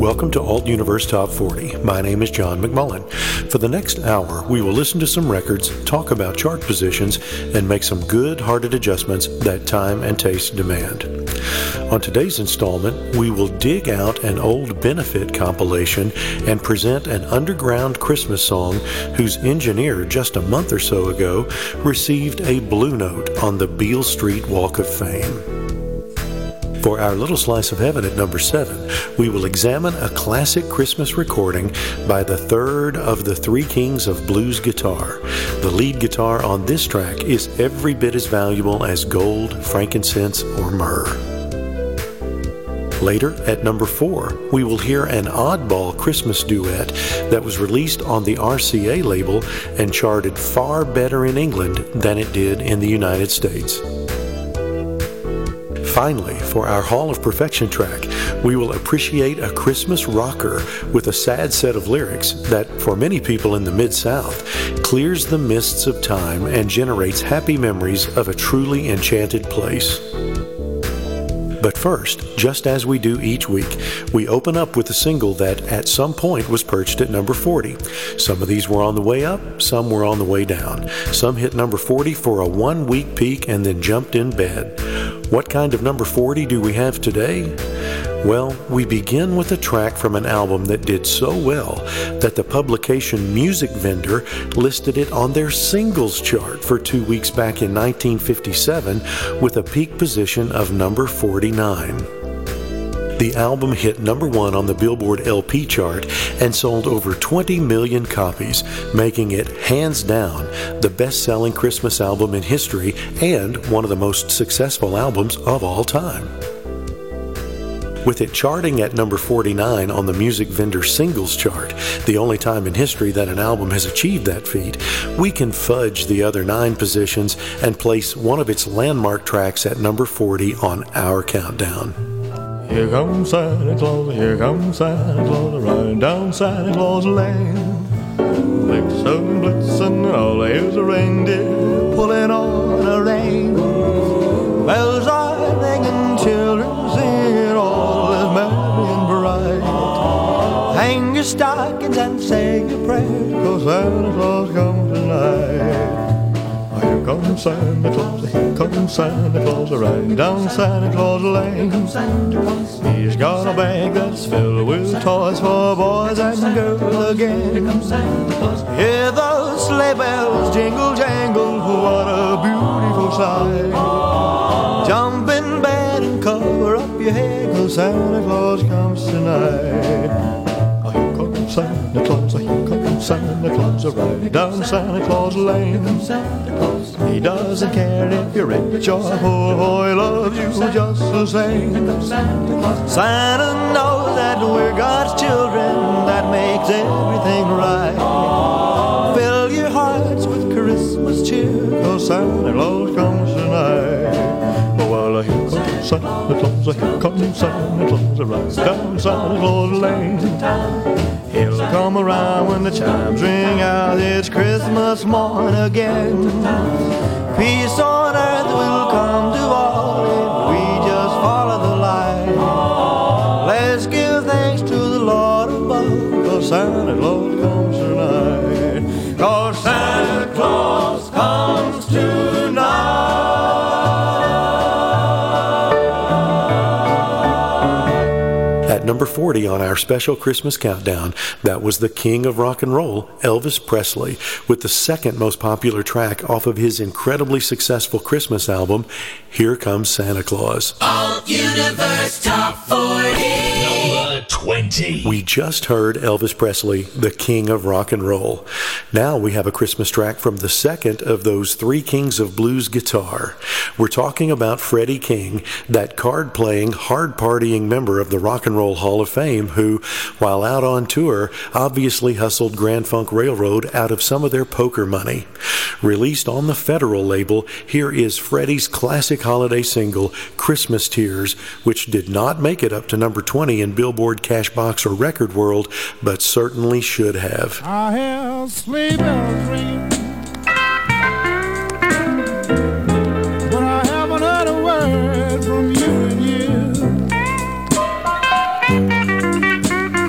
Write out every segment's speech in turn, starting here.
welcome to Alt Universe Top 40. My name is John McMullen. For the next hour, we will listen to some records, talk about chart positions, and make some good-hearted adjustments that time and taste demand. On today's installment, we will dig out an old benefit compilation and present an underground Christmas song whose engineer just a month or so ago received a Blue Note on the Beale Street Walk of Fame. For our little slice of heaven at number 7, we will examine a classic Christmas recording by the third of the three kings of blues guitar. The lead guitar on this track is every bit as valuable as gold, frankincense, or myrrh. Later, at number 4, we will hear an oddball Christmas duet that was released on the RCA label and charted far better in England than it did in the United States. Finally, for our Hall of Perfection track, we will appreciate a Christmas rocker with a sad set of lyrics that, for many people in the Mid-South, clears the mists of time and generates happy memories of a truly enchanted place. But first, just as we do each week, we open up with a single that at some point was perched at number 40. Some of these were on the way up, some were on the way down. Some hit number 40 for a one-week peak and then jumped in bed. What kind of number 40 do we have today? Well, we begin with a track from an album that did so well that the publication Music Vendor listed it on their singles chart for 2 weeks back in 1957 with a peak position of number 49. The album hit number 1 on the Billboard LP chart and sold over 20 million copies, making it hands down the best-selling Christmas album in history and one of the most successful albums of all time. With it charting at number 49 on the Music Vendor singles chart, the only time in history that an album has achieved that feat, we can fudge the other 9 positions and place one of its landmark tracks at number 40 on our countdown. Here comes Santa Claus, riding down Santa Claus Lane. Blitzen, blitzen, all here's a reindeer pulling on a rein. Bells are ringing, children singing, all is merry and bright. Hang your stockings and say your prayers, 'cause Santa Claus comes tonight. Here comes Santa Claus, riding down Santa Claus Lane. He's got a bag that's filled with toys for boys and girls again. Hear those sleigh bells jingle jangle, what a beautiful sight. Jump in bed and cover up your head, 'cause Santa Claus comes tonight. Here comes Santa Claus, riding down Santa Claus Lane. He doesn't care if you're rich or poor, he loves you just the same. Santa knows that we're God's children, that makes everything right. Fill your hearts with Christmas cheer, 'cause Santa Claus comes tonight. Well, here comes Santa Claus, right down Santa Claus Lane. He'll come around when the chimes ring out, it's Christmas morn again. Peace on earth will come to all if we just follow the light. Let's give thanks to the Lord above, 'cause Santa Claus comes tonight. 'Cause Santa Claus comes tonight. At number 40 on our special Christmas countdown, that was the king of rock and roll, Elvis Presley, with the second most popular track off of his incredibly successful Christmas album, Here Comes Santa Claus. Alt Universe Top 40. Number 20. We just heard Elvis Presley, the king of rock and roll. Now we have a Christmas track from the second of those three kings of blues guitar. We're talking about Freddie King, that card-playing, hard-partying member of the Rock and Roll Hall of Fame who, while out on tour, obviously hustled Grand Funk Railroad out of some of their poker money. Released on the Federal label, here is Freddie's classic holiday single, Christmas Tears, which did not make it up to number 20 in Billboard Cashbox or Record World, but certainly should have. I have sleep and dream, but I haven't heard a word from you and you.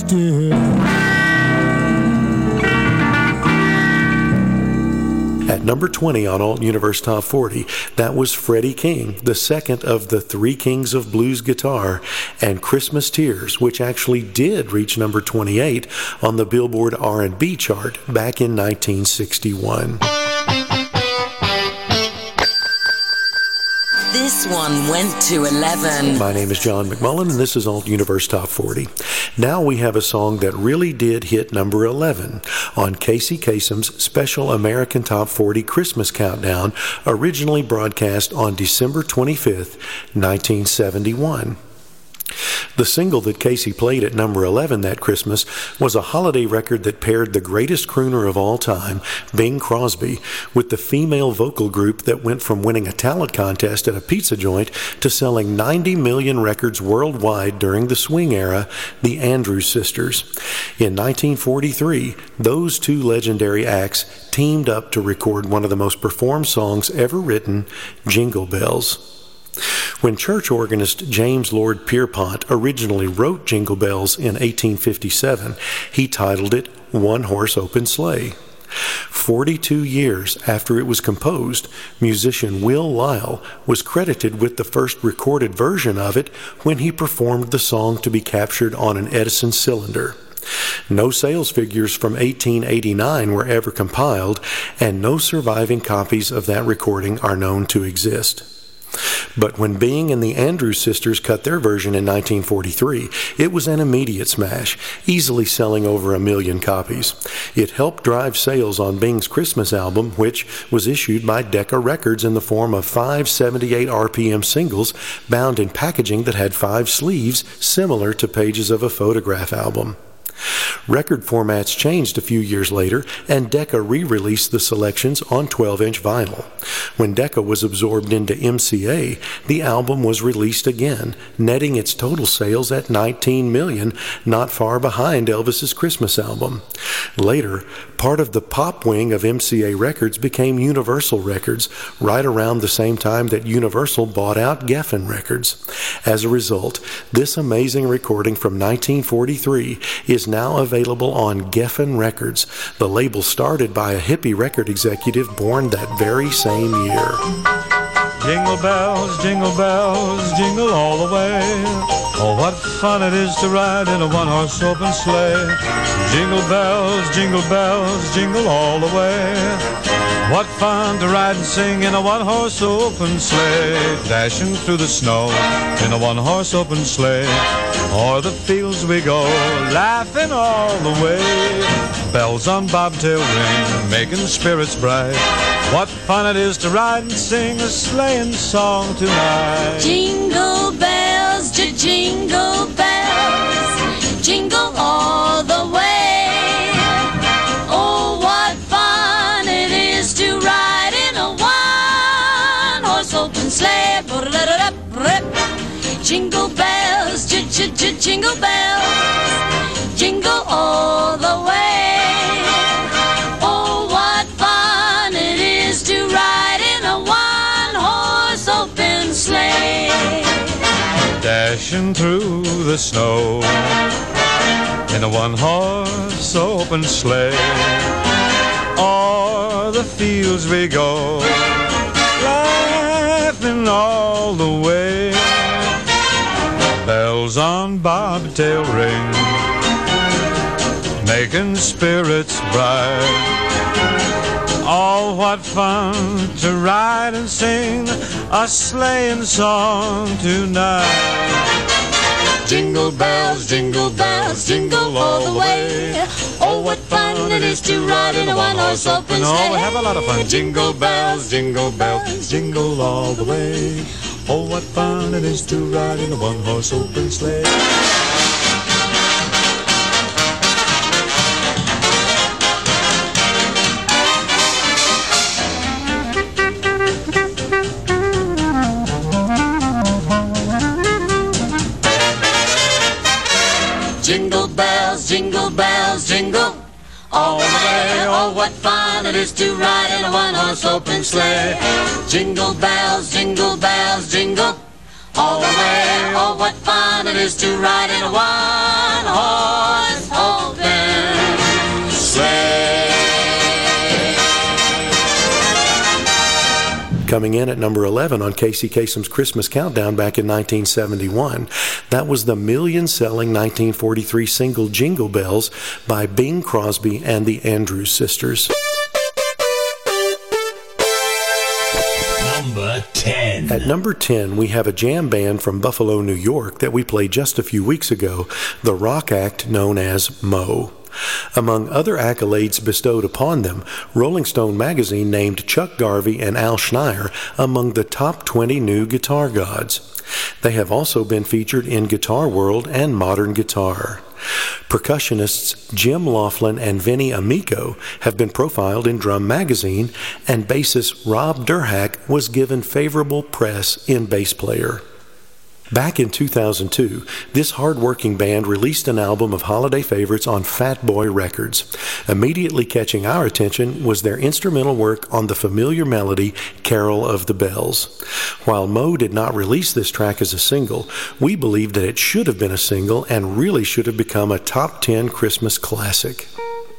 still. At number 20 on Alt Universe Top 40, that was Freddie King, the second of the three kings of blues guitar, and Christmas Tears, which actually did reach number 28 on the Billboard R&B chart back in 1961. This one went to 11. My name is John McMullen, and this is Alt Universe Top 40. Now we have a song that really did hit number 11 on Casey Kasem's special American Top 40 Christmas Countdown, originally broadcast on December 25th, 1971. The single that Casey played at number 11 that Christmas was a holiday record that paired the greatest crooner of all time, Bing Crosby, with the female vocal group that went from winning a talent contest at a pizza joint to selling 90 million records worldwide during the swing era, the Andrews Sisters. In 1943, those two legendary acts teamed up to record one of the most performed songs ever written, Jingle Bells. When church organist James Lord Pierpont originally wrote Jingle Bells in 1857, he titled it One Horse Open Sleigh. 42 years after it was composed, musician Will Lyle was credited with the first recorded version of it when he performed the song to be captured on an Edison cylinder. No sales figures from 1889 were ever compiled, and no surviving copies of that recording are known to exist. But when Bing and the Andrews Sisters cut their version in 1943, it was an immediate smash, easily selling over 1 million copies. It helped drive sales on Bing's Christmas album, which was issued by Decca Records in the form of 5 78 RPM singles bound in packaging that had 5 sleeves, similar to pages of a photograph album. Record formats changed a few years later, and Decca re-released the selections on 12-inch vinyl. When Decca was absorbed into MCA, the album was released again, netting its total sales at 19 million, not far behind Elvis's Christmas album. Later, part of the pop wing of MCA Records became Universal Records, right around the same time that Universal bought out Geffen Records. As a result, this amazing recording from 1943 is now available on Geffen Records, the label started by a hippie record executive born that very same year. Jingle bells, jingle all the way. Oh, what fun it is to ride in a one-horse open sleigh. Jingle bells, jingle all the way. What fun to ride and sing in a one-horse open sleigh. Dashing through the snow in a one-horse open sleigh. O'er the fields we go, laughing all the way. Bells on bobtail ring, making spirits bright. What fun it is to ride and sing a sleighing song tonight. Jingle bells, jingle bells, jingle all the way. Oh, what fun it is to ride in a one-horse open sleigh. Jingle bells, jingle bells, jingle all the way. Oh, what fun it is to ride in a one-horse open sleigh. Dashing through the snow in a one-horse open sleigh. O'er the fields we go, laughing all the way. Bells on bobtail ring, making spirits bright. Oh, what fun to ride and sing a sleighing song tonight. Jingle bells, jingle all the way. Oh, what fun it is to ride in a one-horse open sleigh. Oh, have a lot of fun. Jingle bells, jingle all the way. Oh, what fun it is to ride in a one-horse open sleigh. Jingle bells, jingle all the way. Oh, what fun it is to ride in a one-horse open sleigh. Jingle bells, jingle all the way. Oh, what fun it is to ride in a one-horse Coming in at number 11 on Casey Kasem's Christmas Countdown back in 1971, that was the million-selling 1943 single Jingle Bells by Bing Crosby and the Andrews Sisters. Number 10. At number 10, we have a jam band from Buffalo, New York that we played just a few weeks ago, the rock act known as Mo. Among other accolades bestowed upon them, Rolling Stone magazine named Chuck Garvey and Al Schneier among the top 20 new guitar gods. They have also been featured in Guitar World and Modern Guitar. Percussionists Jim Laughlin and Vinny Amico have been profiled in Drum Magazine, and bassist Rob Durhack was given favorable press in Bass Player. Back in 2002, this hard-working band released an album of holiday favorites on Fat Boy Records. Immediately catching our attention was their instrumental work on the familiar melody, Carol of the Bells. While Mo did not release this track as a single, we believe that it should have been a single and really should have become a top 10 Christmas classic.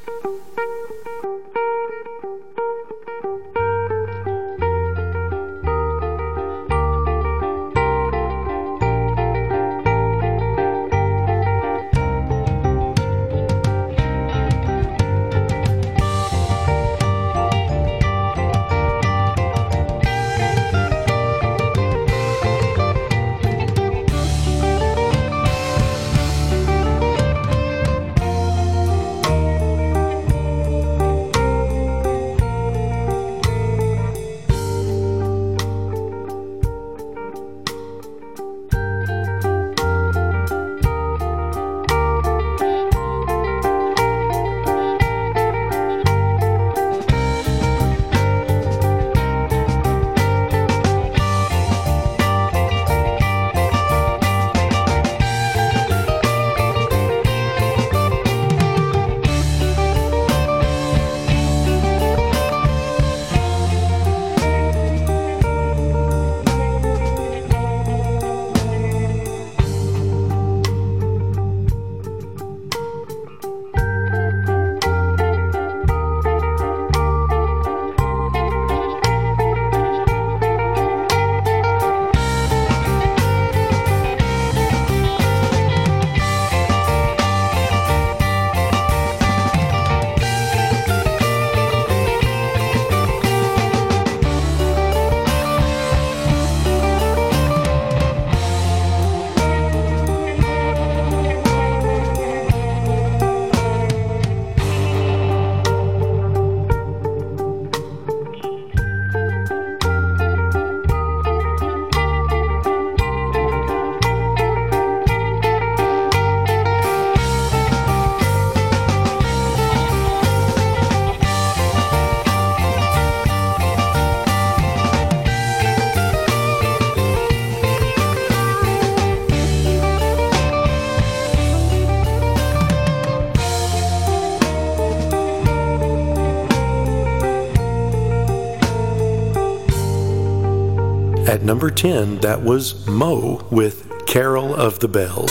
At number 10, that was Mo with Carol of the Bells.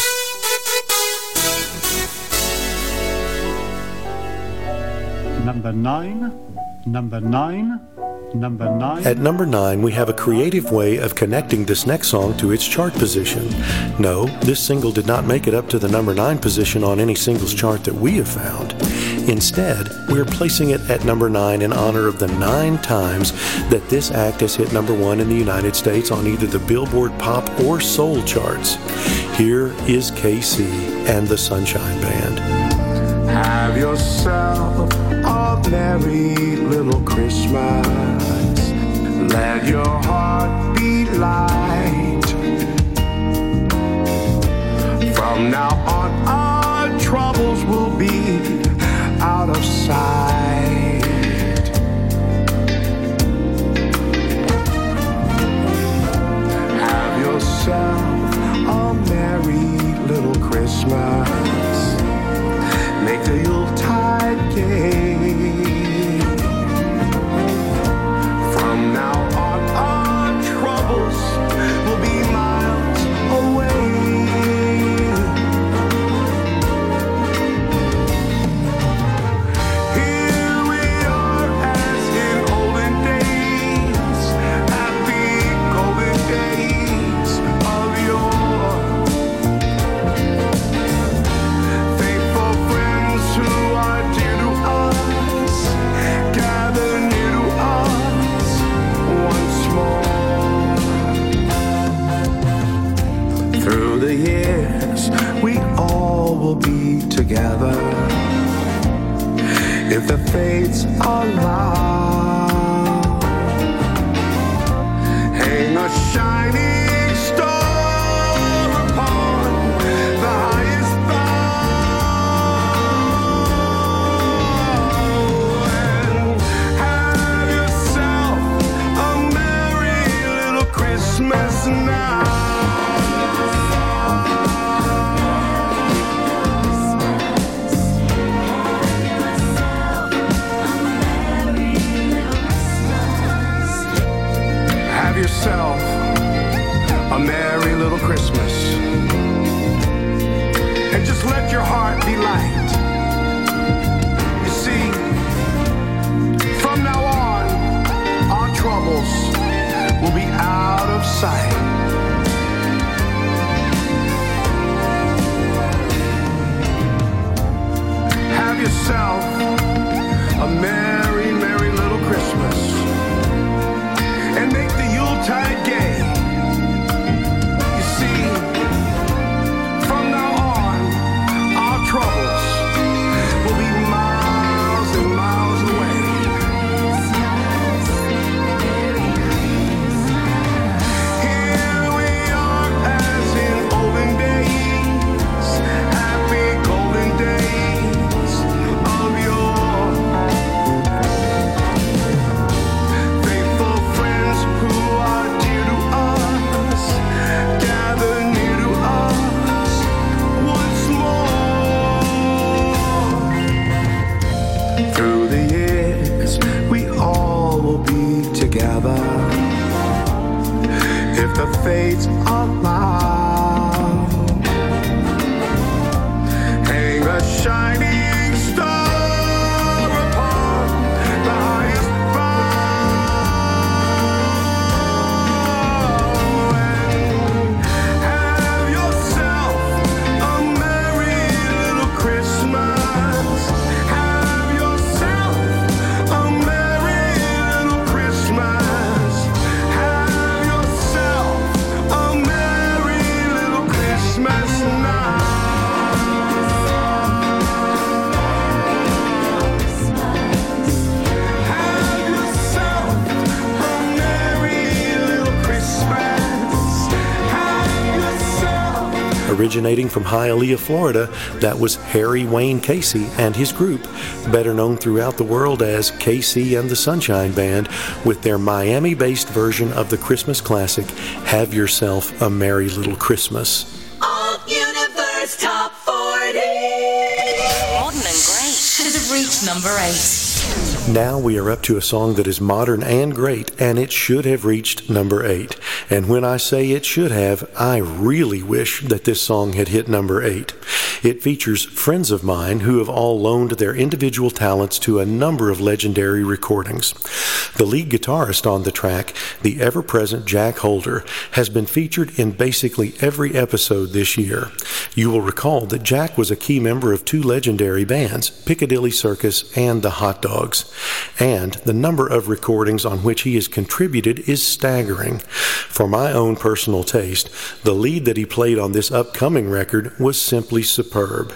Number 9, number 9, number 9. At number 9, we have a creative way of connecting this next song to its chart position. No, this single did not make it up to the number 9 position on any singles chart that we have found. Instead, we're placing it at number 9 in honor of the 9 times that this act has hit number 1 in the United States on either the Billboard Pop or Soul charts. Here is KC and the Sunshine Band. Have yourself a merry little Christmas. Let your heart be light. From now on, our troubles will be out of sight. Have yourself a merry little Christmas. Make the Yuletide gay. From now on, our troubles will be miles away. Here we are as in olden days, at Through the years, we all will be together if the fates allow. Hang a shining star upon the highest bough and have yourself a merry little Christmas now. Yourself a merry little Christmas and just let your heart be light. You see, from now on, our troubles will be out of sight. Have yourself a merry, merry little Christmas and make the Yuletide gay. You see, from now on, our troubles will be miles and miles away. Here we are as in olden days, happy golden days of yore. Faithful friends who are dear to us, gather near to us once more. Through the years, we all will be together if the fates allow. Hang a shining star upon the highest bough and have yourself a merry little Christmas. Have yourself a merry little Christmas. Have yourself a merry little Christmas now. Have yourself a merry little Christmas. Have yourself. Originating from Hialeah, Florida, that was Harry Wayne Casey and his group, better known throughout the world as Casey and the Sunshine Band, with their Miami-based version of the Christmas classic, Have Yourself a Merry Little Christmas. Alt Universe Top 40. Modern and great. Should have reached number 8. Now we are up to a song that is modern and great, and it should have reached number 8. And when I say it should have, I really wish that this song had hit number 8. It features friends of mine who have all loaned their individual talents to a number of legendary recordings. The lead guitarist on the track, the ever-present Jack Holder, has been featured in basically every episode this year. You will recall that Jack was a key member of two legendary bands, Piccadilly Circus and the Hot Dogs. And the number of recordings on which he has contributed is staggering. For my own personal taste, the lead that he played on this upcoming record was simply superb.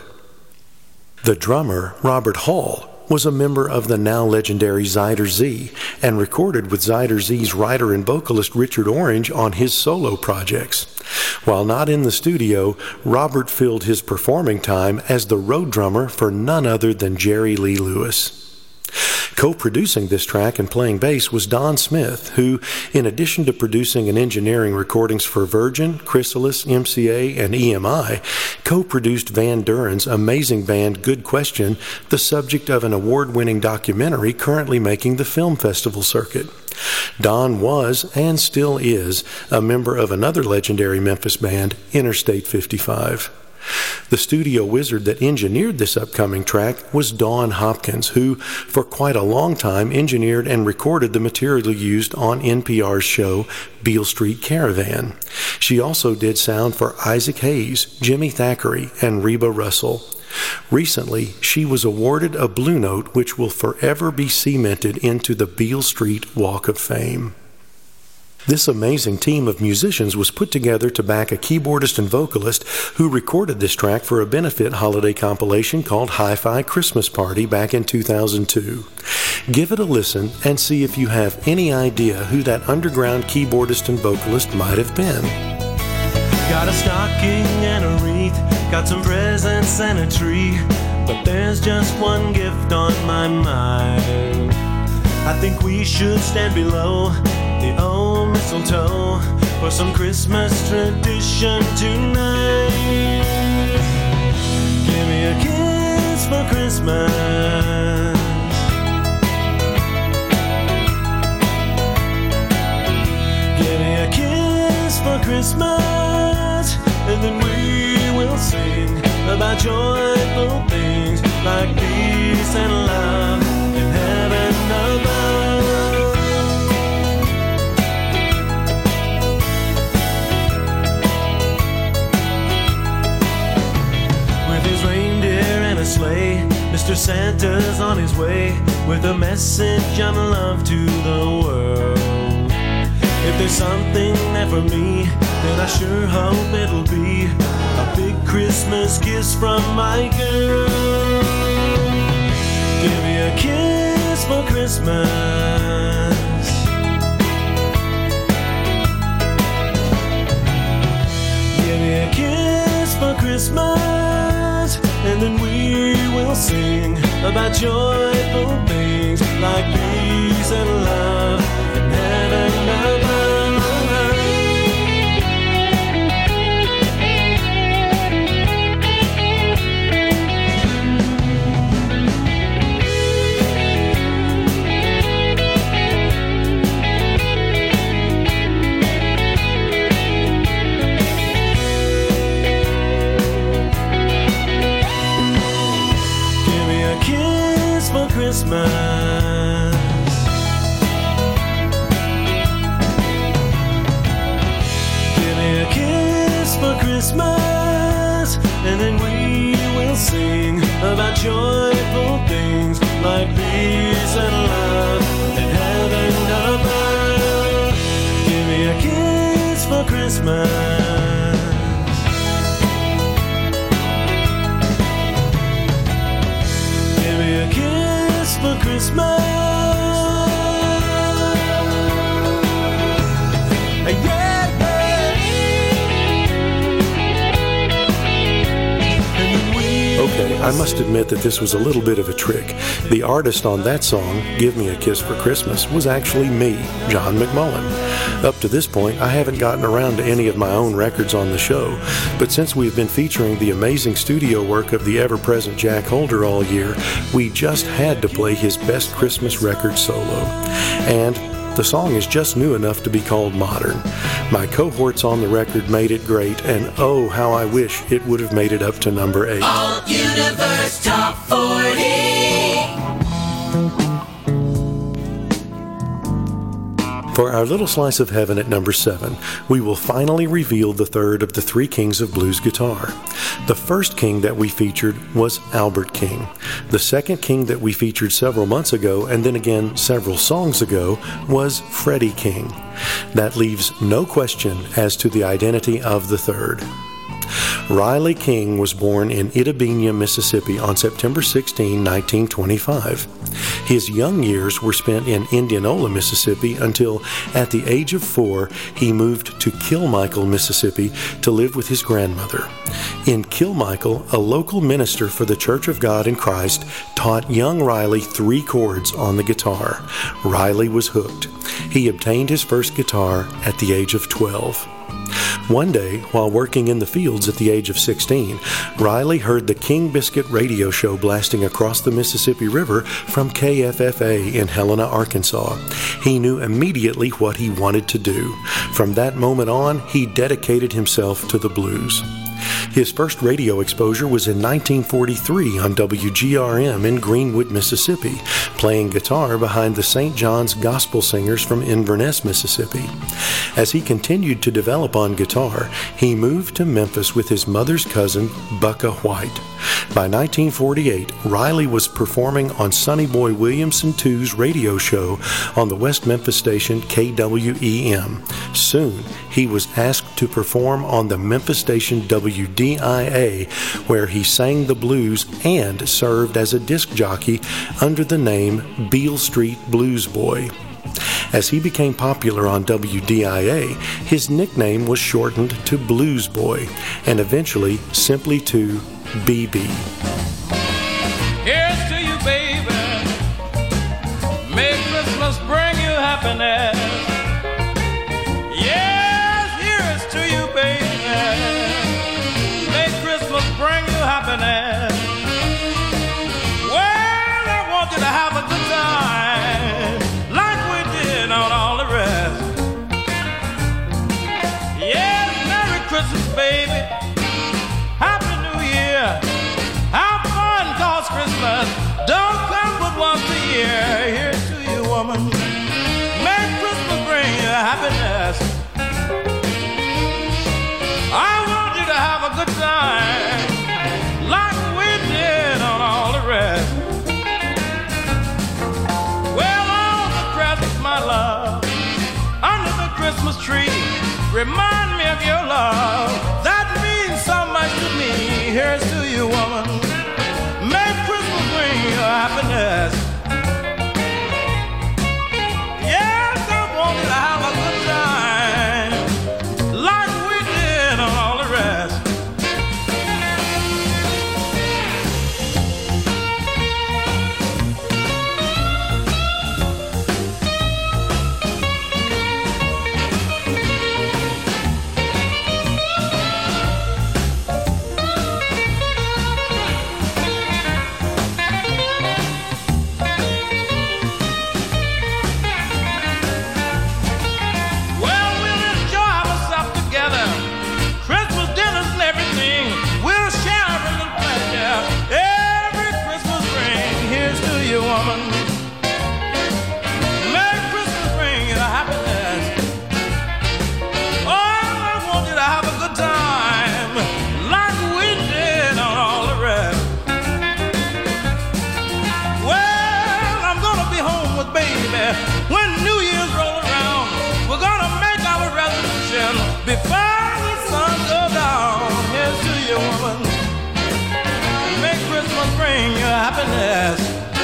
The drummer, Robert Hall, was a member of the now legendary Zyder Z and recorded with Zyder Z's writer and vocalist Richard Orange on his solo projects. While not in the studio, Robert filled his performing time as the road drummer for none other than Jerry Lee Lewis. Co-producing this track and playing bass was Don Smith, who, in addition to producing and engineering recordings for Virgin, Chrysalis, MCA, and EMI, co-produced Van Duren's amazing band Good Question, the subject of an award-winning documentary currently making the film festival circuit. Don was, and still is, a member of another legendary Memphis band, Interstate 55. The studio wizard that engineered this upcoming track was Dawn Hopkins, who, for quite a long time, engineered and recorded the material used on NPR's show Beale Street Caravan. She also did sound for Isaac Hayes, Jimmy Thackeray, and Reba Russell. Recently, she was awarded a Blue Note which will forever be cemented into the Beale Street Walk of Fame. This amazing team of musicians was put together to back a keyboardist and vocalist who recorded this track for a benefit holiday compilation called Hi-Fi Christmas Party back in 2002. Give it a listen and see if you have any idea who that underground keyboardist and vocalist might have been. Got a stocking and a wreath, got some presents and a tree, but there's just one gift on my mind. I think we should stand below the old mistletoe for some Christmas tradition tonight. Give me a kiss for Christmas. Give me a kiss for Christmas, and then we will sing about joyful things like peace and love in heaven above. With his reindeer and a sleigh, Mr. Santa's on his way with a message of love to the world. If there's something there for me, then I sure hope it'll be a big Christmas kiss from my girl. Give me a kiss for Christmas. Give me a kiss for Christmas, and then we will sing about joyful things like peace and love and heaven above. Christmas. Give me a kiss for Christmas, and then we will sing about joyful things like peace and love and heaven above. Give me a kiss for Christmas. For Christmas, yeah, yeah. Okay, I must admit that this was a little bit of a trick. The artist on that song, Give Me a Kiss for Christmas, was actually me, John McMullen. Up to this point, I haven't gotten around to any of my own records on the show, but since we've been featuring the amazing studio work of the ever-present Jack Holder all year, we just had to play his best Christmas record solo. And the song is just new enough to be called modern. My cohorts on the record made it great, and oh, how I wish it would have made it up to number 8. Alt Universe Top 40. For our little slice of heaven at number 7, we will finally reveal the third of the three kings of blues guitar. The first king that we featured was Albert King. The second king that we featured several months ago, and then again several songs ago, was Freddie King. That leaves no question as to the identity of the third. Riley King was born in Itta, Mississippi on September 16, 1925. His young years were spent in Indianola, Mississippi until, at the age of 4, he moved to Kilmichael, Mississippi to live with his grandmother. In Kilmichael, a local minister for the Church of God in Christ taught young Riley 3 chords on the guitar. Riley was hooked. He obtained his first guitar at the age of 12. One day, while working in the fields at the age of 16, Riley heard the King Biscuit radio show blasting across the Mississippi River from KFFA in Helena, Arkansas. He knew immediately what he wanted to do. From that moment on, he dedicated himself to the blues. His first radio exposure was in 1943 on WGRM in Greenwood, Mississippi, playing guitar behind the St. John's Gospel Singers from Inverness, Mississippi. As he continued to develop on guitar, he moved to Memphis with his mother's cousin, Bucka White. By 1948, Riley was performing on Sonny Boy Williamson II's radio show on the West Memphis station KWEM. Soon, he was asked to perform on the Memphis station WDIA, where he sang the blues and served as a disc jockey under the name Beale Street Blues Boy. As he became popular on WDIA, his nickname was shortened to Blues Boy, and eventually simply to BB. Here's to you, baby. May Christmas bring you happiness. Yes, here's to you, baby. May Christmas bring you happiness. Well, I want you to have a good time, like we did on all the rest. Yes, Merry Christmas, baby. Happy New Year. Have fun, 'cause Christmas don't come but once a year. Here's to you, woman. May Christmas bring you happiness. I want you to have a good time, like we did on all the rest. Well, on the crest, my love, under the Christmas tree, remind me of your love. That means so much to me. Here's to you, woman. May Christmas bring you happiness. Yes, I want you to have a good time, like we did on all the rest. Before the sun goes down, here's to you, woman. Make Christmas bring you happiness.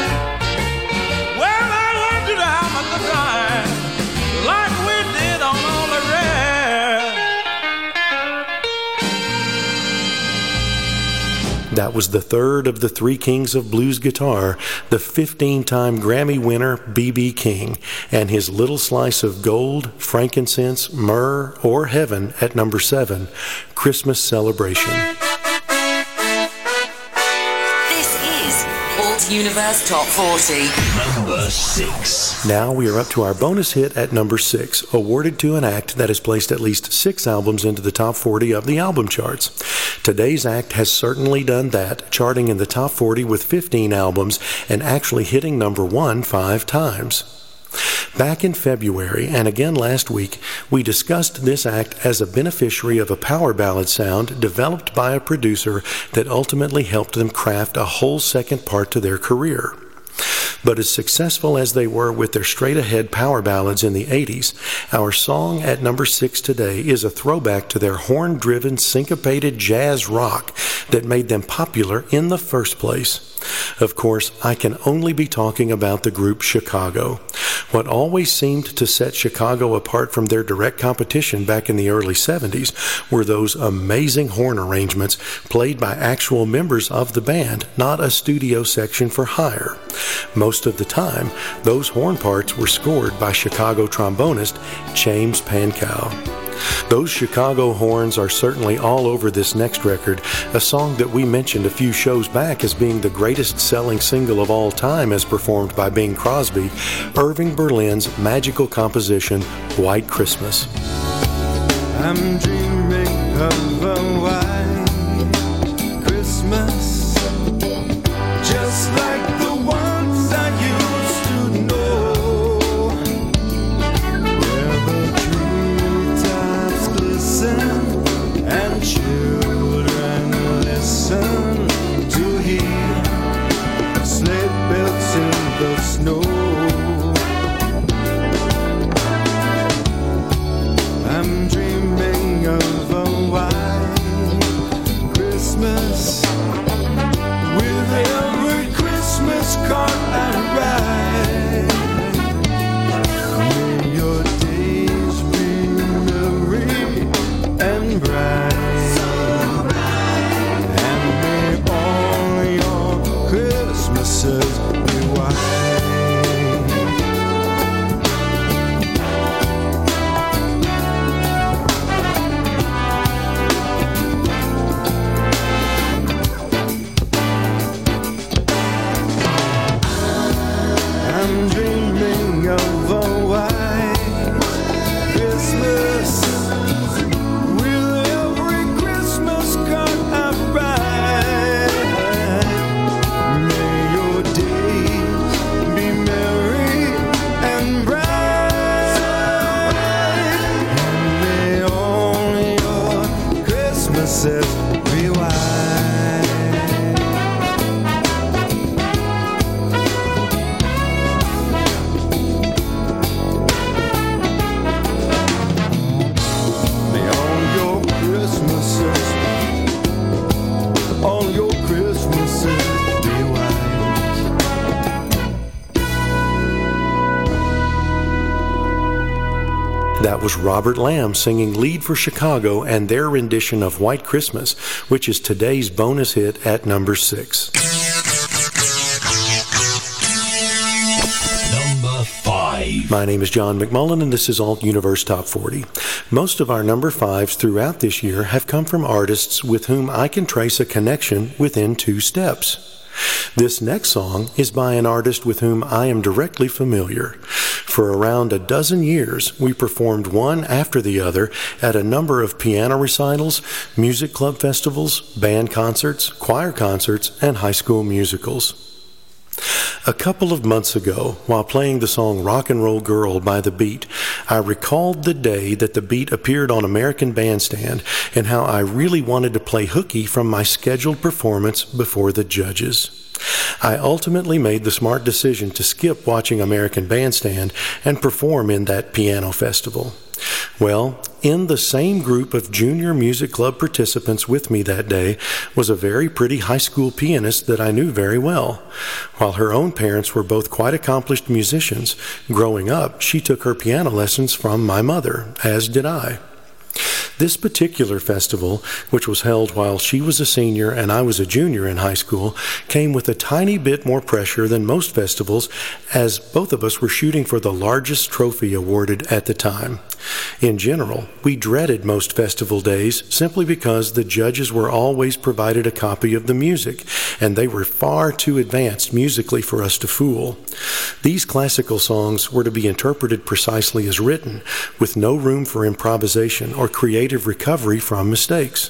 Well, I want you to have a good time, like we did on all the rest. That was the third of the three kings of blues guitar, the 15-time Grammy winner B.B. King, and his Little Slice of Gold, Frankincense, Myrrh, or Heaven at number 7, Christmas Celebration. This is Alt Universe Top 40. Number 6. Now we are up to our bonus hit at number 6, awarded to an act that has placed at least 6 albums into the top 40 of the album charts. Today's act has certainly done that, charting in the top 40 with 15 albums and actually hitting number 1 5 times. Back in February, and again last week, we discussed this act as a beneficiary of a power ballad sound developed by a producer that ultimately helped them craft a whole second part to their career. But as successful as they were with their straight-ahead power ballads in the 80s, our song at number 6 today is a throwback to their horn-driven, syncopated jazz rock that made them popular in the first place. Of course, I can only be talking about the group Chicago. What always seemed to set Chicago apart from their direct competition back in the early 70s were those amazing horn arrangements played by actual members of the band, not a studio section for hire. Most of the time, those horn parts were scored by Chicago trombonist James Pankow. Those Chicago horns are certainly all over this next record, a song that we mentioned a few shows back as being the greatest selling single of all time as performed by Bing Crosby, Irving Berlin's magical composition, White Christmas. I'm dreaming of a white That was Robert Lamb singing lead for Chicago and their rendition of White Christmas, which is today's bonus hit at number 6. Number 5. My name is John McMullen, and this is Alt Universe Top 40. Most of our number 5s throughout this year have come from artists with whom I can trace a connection within 2 steps. This next song is by an artist with whom I am directly familiar. For around a dozen years, we performed one after the other at a number of piano recitals, music club festivals, band concerts, choir concerts, and high school musicals. A couple of months ago, while playing the song Rock and Roll Girl by The Beat, I recalled the day that The Beat appeared on American Bandstand and how I really wanted to play hooky from my scheduled performance before the judges. I ultimately made the smart decision to skip watching American Bandstand and perform in that piano festival. Well, in the same group of junior music club participants with me that day was a very pretty high school pianist that I knew very well. While her own parents were both quite accomplished musicians, growing up, she took her piano lessons from my mother, as did I. This particular festival, which was held while she was a senior and I was a junior in high school, came with a tiny bit more pressure than most festivals, as both of us were shooting for the largest trophy awarded at the time. In general, we dreaded most festival days simply because the judges were always provided a copy of the music, and they were far too advanced musically for us to fool. These classical songs were to be interpreted precisely as written, with no room for improvisation or creative recovery from mistakes.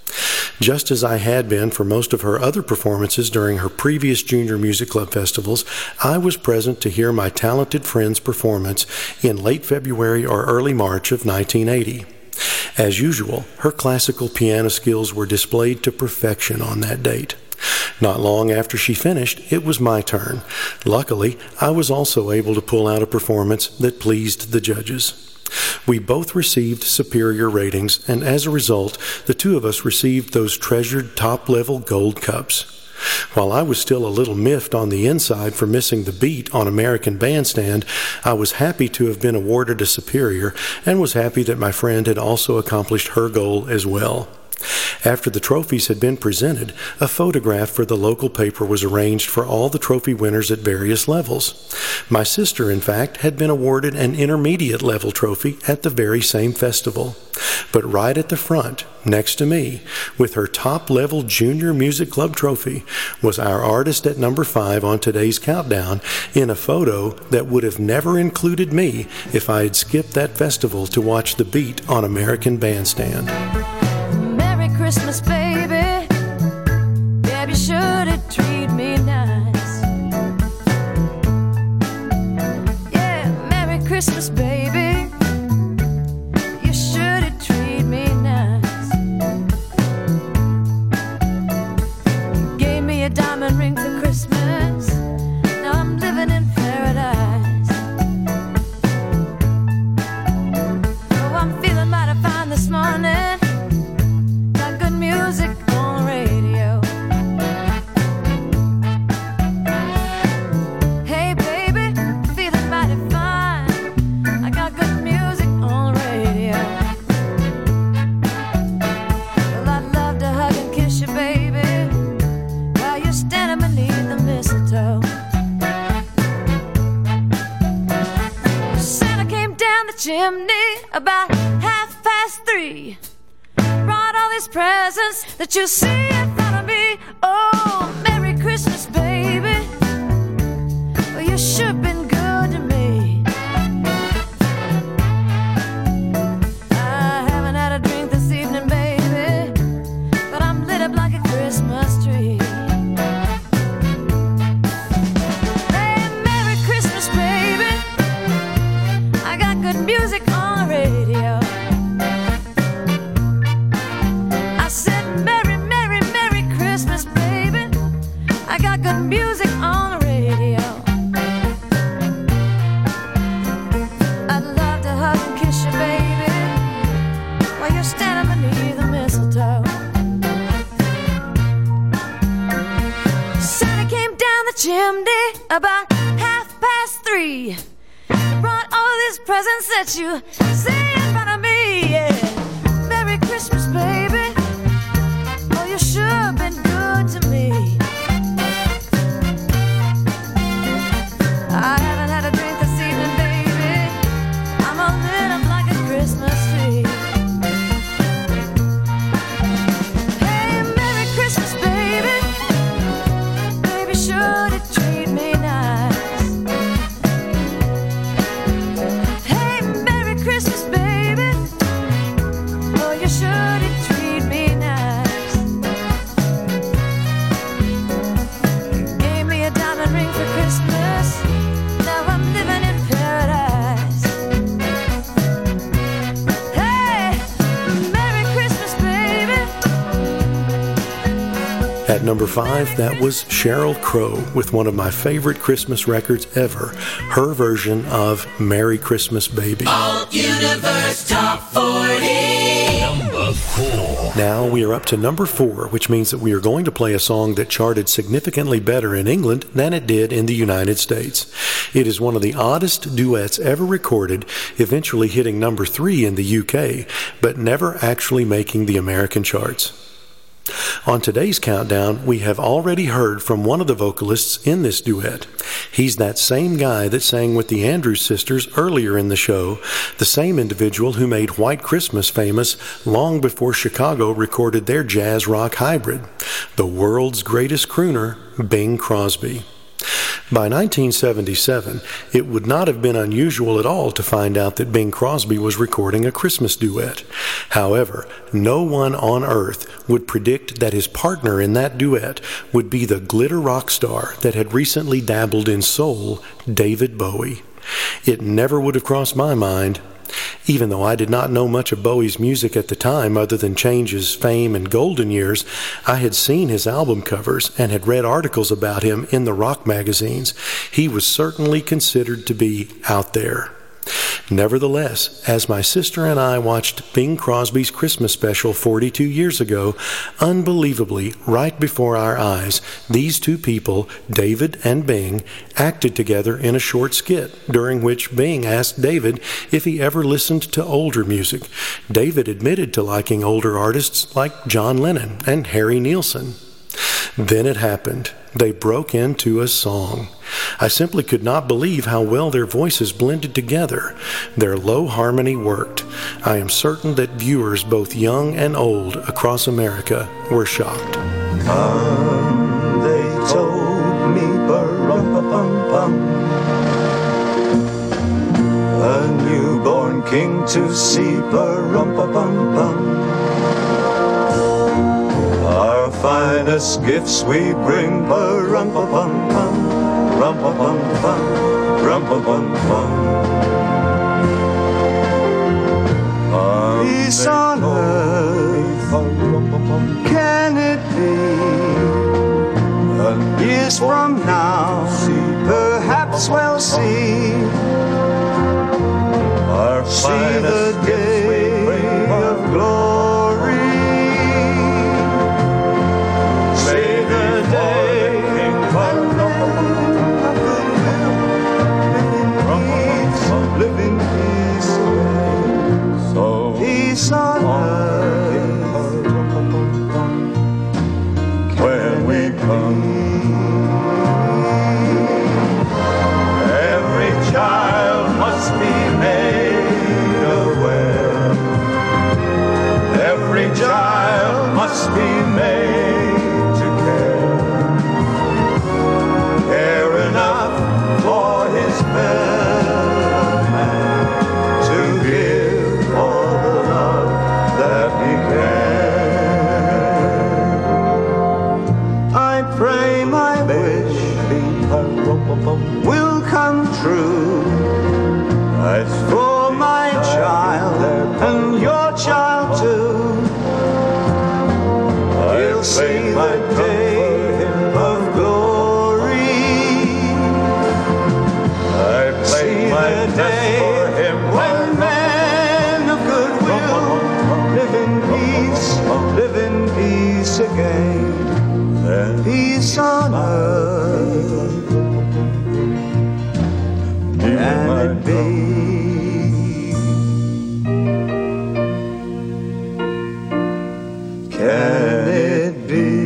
Just as I had been for most of her other performances during her previous junior music club festivals, I was present to hear my talented friend's performance in late February or early March of 1980. As usual, her classical piano skills were displayed to perfection on that date. Not long after she finished, it was my turn. Luckily, I was also able to pull out a performance that pleased the judges. We both received superior ratings, and as a result, the two of us received those treasured top-level gold cups. While I was still a little miffed on the inside for missing the beat on American Bandstand, I was happy to have been awarded a superior, and was happy that my friend had also accomplished her goal as well. After the trophies had been presented, a photograph for the local paper was arranged for all the trophy winners at various levels. My sister, in fact, had been awarded an intermediate level trophy at the very same festival. But right at the front, next to me, with her top-level junior music club trophy, was our artist at number 5 on today's countdown in a photo that would have never included me if I had skipped that festival to watch the beat on American Bandstand. Christmas, baby, baby, should have treated me nice. Yeah, Merry Christmas, baby, you should have treated me nice. You gave me a diamond ring for Christmas, now I'm living in paradise. Oh, I'm feeling mighty fine this morning. Music on the radio. Hey baby, feeling mighty fine. I got good music on the radio. Well, I'd love to hug and kiss you, baby, while you're standing beneath the mistletoe. Santa came down the chimney about 3:30. Brought all these presents that you see in front of me. Oh, Merry Christmas, baby. Well, you sure been good to me. I haven't had a drink this evening, baby, but I'm lit up like a Christmas tree. Hey, Merry Christmas, baby. I got good music on the radio. I said, chimney about 3:30. Brought all these presents that you see in front of me. Yeah. Merry Christmas, baby. Oh, you sure have been good to me. I haven't had a drink this evening, baby. I'm all lit up like a Christmas tree. Hey, Merry Christmas, baby. Baby, sure to treat me nice. Hey, Merry Christmas, baby. Oh, you sure to treat me nice. Gave me a diamond ring for Christmas. Now I'm living in paradise. Hey, Merry Christmas, baby. At number 5, that was Sheryl Crow with one of my favorite Christmas records ever, her version of Merry Christmas, Baby. Alt Universe Top 40. Number 4. Now we are up to number 4, which means that we are going to play a song that charted significantly better in England than it did in the United States. It is one of the oddest duets ever recorded, eventually hitting number 3 in the UK, but never actually making the American charts. On today's countdown, we have already heard from one of the vocalists in this duet. He's that same guy that sang with the Andrews Sisters earlier in the show, the same individual who made White Christmas famous long before Chicago recorded their jazz rock hybrid, the world's greatest crooner, Bing Crosby. By 1977, it would not have been unusual at all to find out that Bing Crosby was recording a Christmas duet. However, no one on earth would predict that his partner in that duet would be the glitter rock star that had recently dabbled in soul, David Bowie. It never would have crossed my mind. Even though I did not know much of Bowie's music at the time other than Changes, Fame, and Golden Years, I had seen his album covers and had read articles about him in the rock magazines. He was certainly considered to be out there. Nevertheless, as my sister and I watched Bing Crosby's Christmas special 42 years ago, unbelievably, right before our eyes, these two people, David and Bing, acted together in a short skit, during which Bing asked David if he ever listened to older music. David admitted to liking older artists like John Lennon and Harry Nilsson. Then it happened. They broke into a song. I simply could not believe how well their voices blended together. Their low harmony worked. I am certain that viewers, both young and old, across America were shocked. Come, they told me, ba-rum-pa-pum-pum, a newborn king to see, ba-rum-pa-pum-pum. Our finest gifts we bring, ba-rum-pa-pum-pum, rum-pa-pum-pum, rum-pa-pum-pum. Peace on earth, can it be? Years from now, perhaps we'll see. Our see the day of glory. See the day when live in peace. So peace on earth when we come. Every child must be made aware. Every child must be made to care enough for his fellow man, to give all the love that he can. I pray my wish will come true. As for my child and your child too, he'll see the day of glory. I play my day for him when men of goodwill live in peace again. peace on earth. Can it be? Can it be?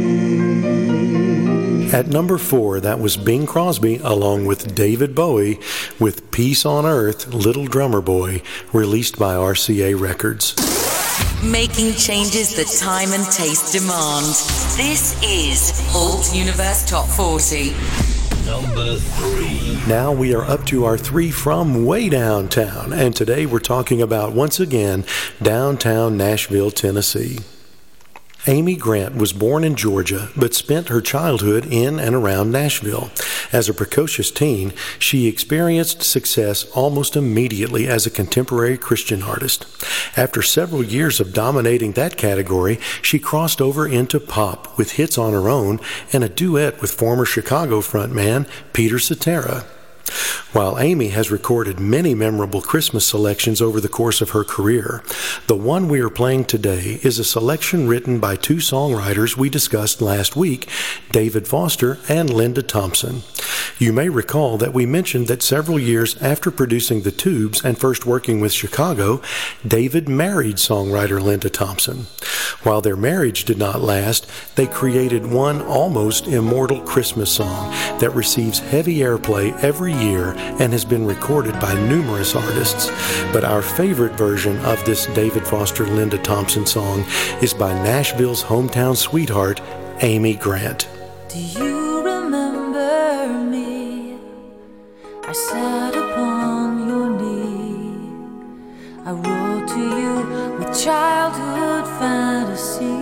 At number 4, that was Bing Crosby along with David Bowie with Peace on Earth, Little Drummer Boy, released by RCA Records. Making changes that time and taste demand. This is Alt Universe Top 40. Number 3. Now we are up to our 3 from way downtown, and today we're talking about, once again, downtown Nashville, Tennessee. Amy Grant was born in Georgia, but spent her childhood in and around Nashville. As a precocious teen, she experienced success almost immediately as a contemporary Christian artist. After several years of dominating that category, she crossed over into pop with hits on her own and a duet with former Chicago frontman Peter Cetera. While Amy has recorded many memorable Christmas selections over the course of her career, the one we are playing today is a selection written by 2 songwriters we discussed last week, David Foster and Linda Thompson. You may recall that we mentioned that several years after producing The Tubes and first working with Chicago, David married songwriter Linda Thompson. While their marriage did not last, they created one almost immortal Christmas song that receives heavy airplay every year and has been recorded by numerous artists. But our favorite version of this David Foster-Linda Thompson song is by Nashville's hometown sweetheart, Amy Grant. Do you remember me? I sat upon your knee. I wrote to you with childhood fantasies.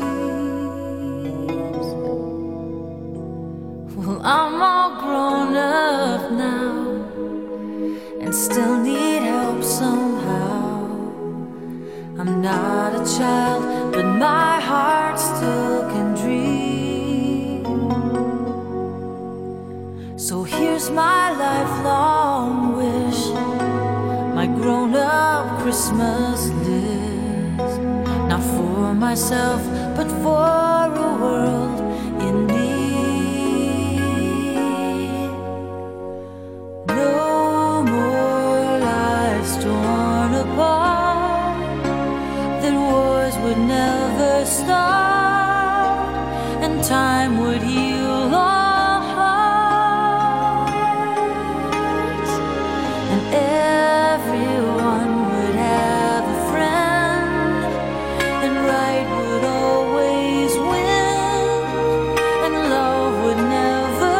Well, I'm all grown up now and still need help somehow. I'm not a child, but my heart still can dream. So here's my lifelong wish, my grown-up Christmas list. Not for myself, but for a world in need. No more lives torn apart, that wars would never start, and time would heal all hearts, and everyone would have a friend, and right would always win, and love would never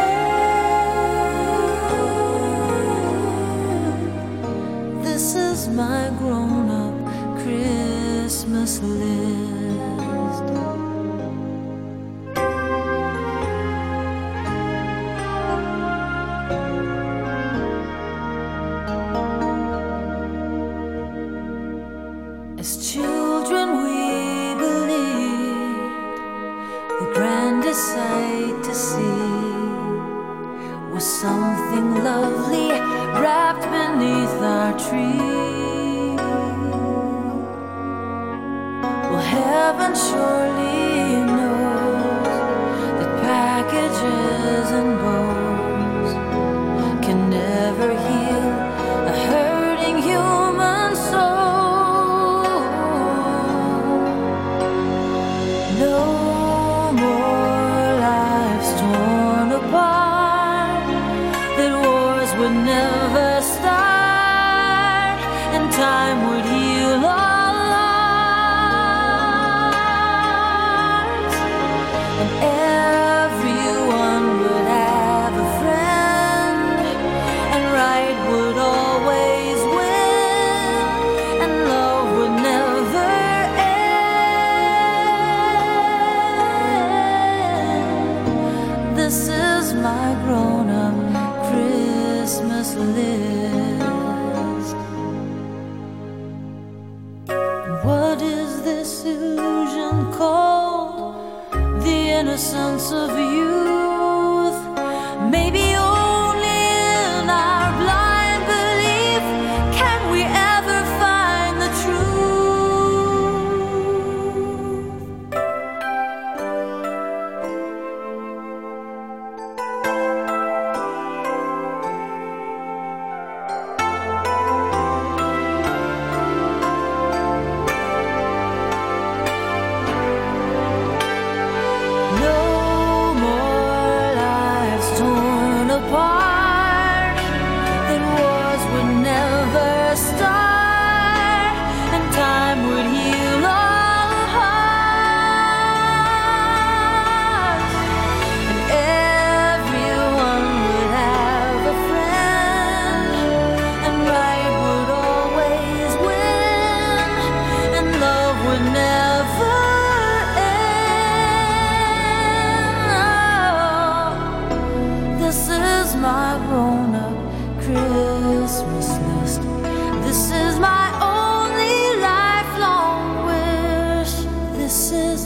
end. This is my grown-up Christmas list. As children we believed the grandest sight to see was something lovely wrapped beneath our tree. Well, heaven surely knows that packages and bows can never heal a hurting human soul. No more lives torn apart, that wars would never start, and time would heal all hearts, and everyone would have a friend, and right would always win, and love would never end. This is my grown-up Christmas list. What is this illusion called? The innocence of youth. Maybe only in our blind belief can we ever find the truth.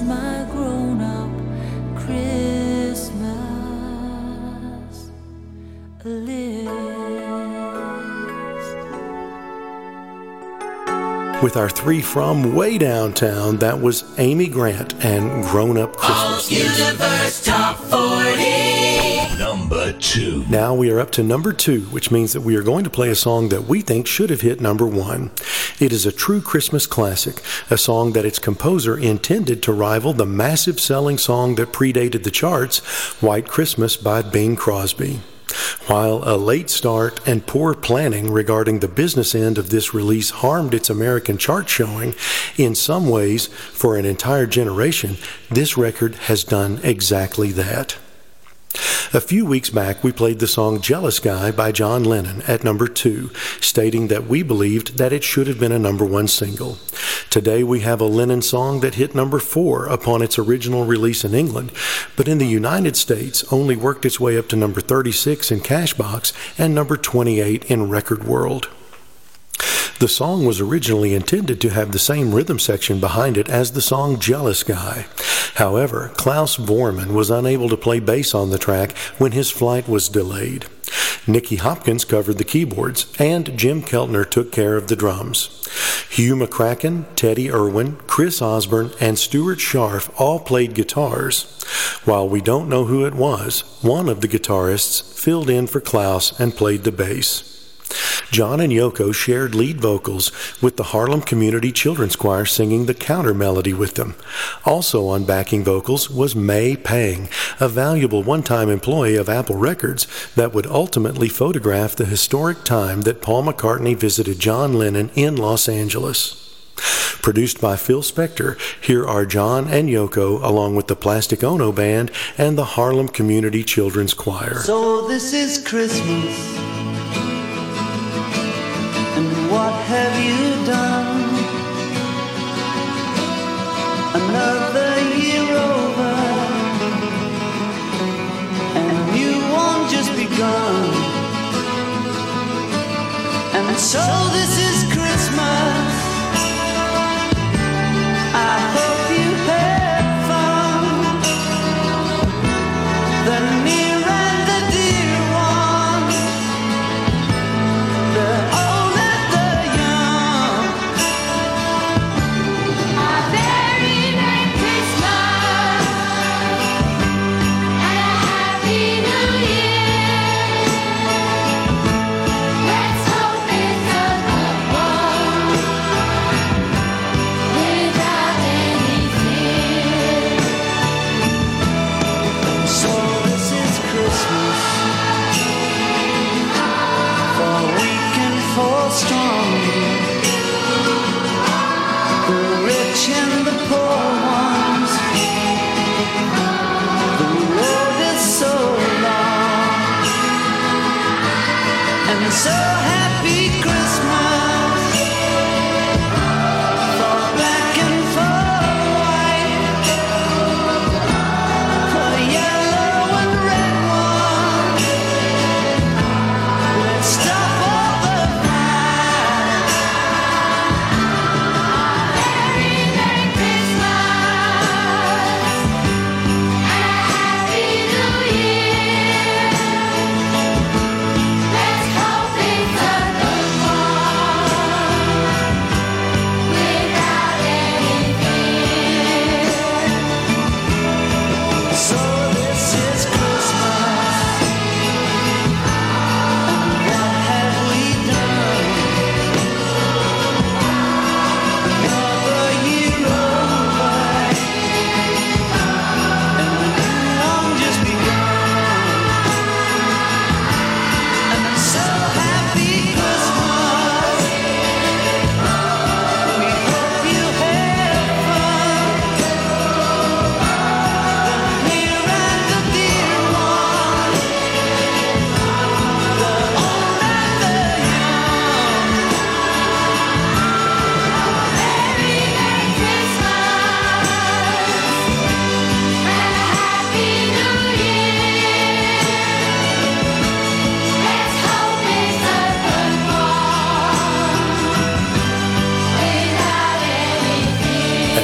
my grown-up Christmas list. With our three from way downtown, that was Amy Grant and Grown Up Christmas. Alt Universe Top 40. Number 2. Now we are up to number 2, which means that we are going to play a song that we think should have hit number 1. It is a true Christmas classic, a song that its composer intended to rival the massive selling song that predated the charts, White Christmas by Bing Crosby. While a late start and poor planning regarding the business end of this release harmed its American chart showing, in some ways, for an entire generation, this record has done exactly that. A few weeks back, we played the song Jealous Guy by John Lennon at number 2, stating that we believed that it should have been a number 1 single. Today, we have a Lennon song that hit number 4 upon its original release in England, but in the United States only worked its way up to number 36 in Cashbox and number 28 in Record World. The song was originally intended to have the same rhythm section behind it as the song Jealous Guy. However, Klaus Vormann was unable to play bass on the track when his flight was delayed. Nicky Hopkins covered the keyboards, and Jim Keltner took care of the drums. Hugh McCracken, Teddy Irwin, Chris Osborne, and Stuart Scharf all played guitars. While we don't know who it was, one of the guitarists filled in for Klaus and played the bass. John and Yoko shared lead vocals, with the Harlem Community Children's Choir singing the counter melody with them. Also on backing vocals was May Pang, a valuable one-time employee of Apple Records that would ultimately photograph the historic time that Paul McCartney visited John Lennon in Los Angeles. Produced by Phil Spector, here are John and Yoko along with the Plastic Ono Band and the Harlem Community Children's Choir. So this is Christmas. What have you done? Another year over, and you won't just begun. And so this is Christmas. I hope you had fun. The near and the dear ones,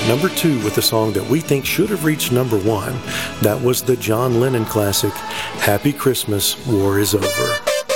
number 2 with a song that we think should have reached number 1. That was the John Lennon classic, Happy Christmas, War is Over.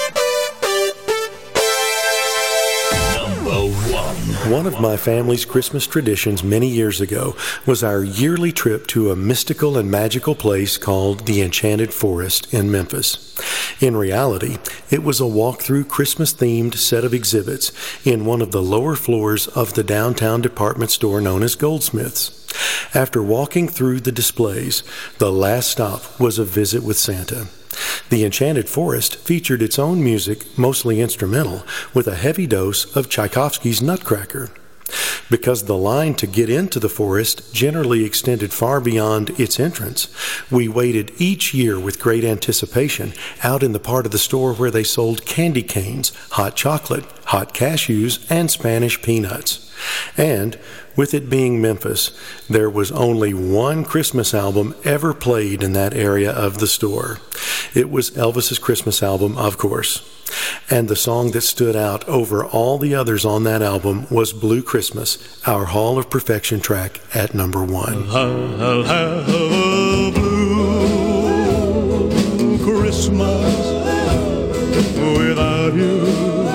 One of my family's Christmas traditions many years ago was our yearly trip to a mystical and magical place called the Enchanted Forest in Memphis. In reality, it was a walk-through Christmas-themed set of exhibits in one of the lower floors of the downtown department store known as Goldsmith's. After walking through the displays, the last stop was a visit with Santa. The Enchanted Forest featured its own music, mostly instrumental, with a heavy dose of Tchaikovsky's Nutcracker. Because the line to get into the forest generally extended far beyond its entrance, we waited each year with great anticipation out in the part of the store where they sold candy canes, hot chocolate, hot cashews, and Spanish peanuts. And, with it being Memphis, there was only one Christmas album ever played in that area of the store. It was Elvis's Christmas album, of course. And the song that stood out over all the others on that album was Blue Christmas, our Hall of Perfection track at number 1. I'll have a blue Christmas without you.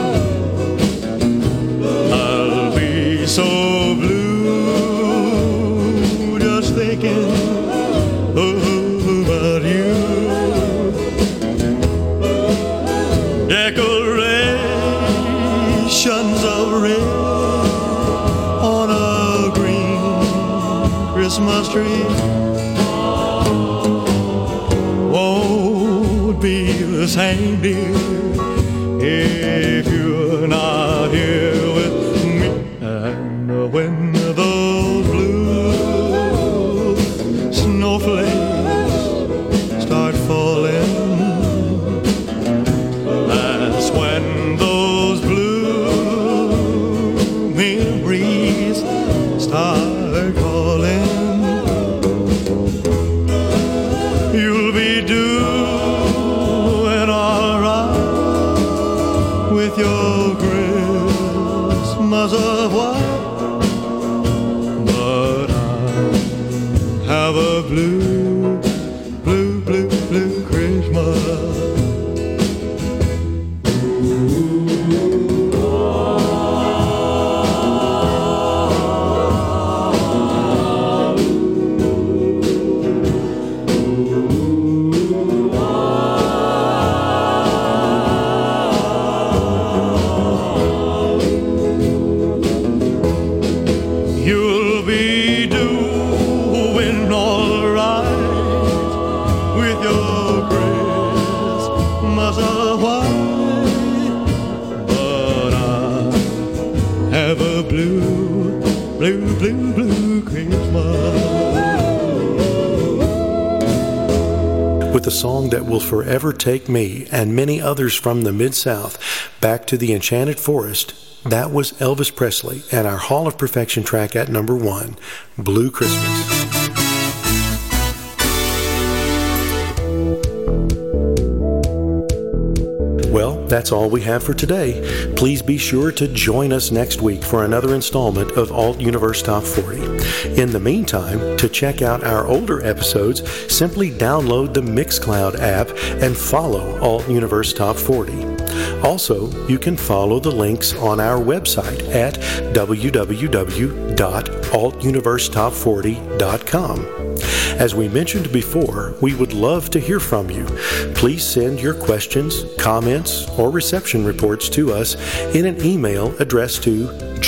I'll be so blue just thinking about you. Decorations of red on a green Christmas tree won't be the same, dear, if you're not here with me. And when those blue snowflakes start falling, that's when those blue memories start calling. You'll be doing all right with your Christmas of white, but I have a blue, blue, blue, blue Christmas. You'll be doing all right with your Christmas of white, but I have a blue, blue, blue, blue Christmas. With a song that will forever take me and many others from the Mid-South back to the Enchanted Forest, that was Elvis Presley and our Hall of Perfection track at number 1, Blue Christmas. Well, that's all we have for today. Please be sure to join us next week for another installment of Alt Universe Top 40. In the meantime, to check out our older episodes, simply download the Mixcloud app and follow Alt Universe Top 40. Also, you can follow the links on our website at www.altuniversetop40.com. As we mentioned before, we would love to hear from you. Please send your questions, comments, or reception reports to us in an email addressed to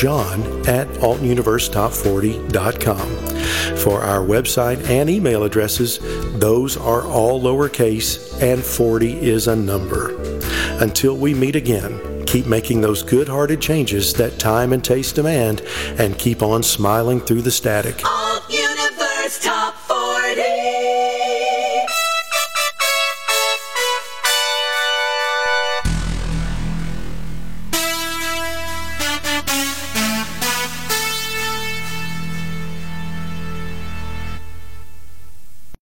john@altuniversetop40.com. For our website and email addresses, those are all lowercase and 40 is a number. Until we meet again, keep making those good-hearted changes that time and taste demand, and keep on smiling through the static.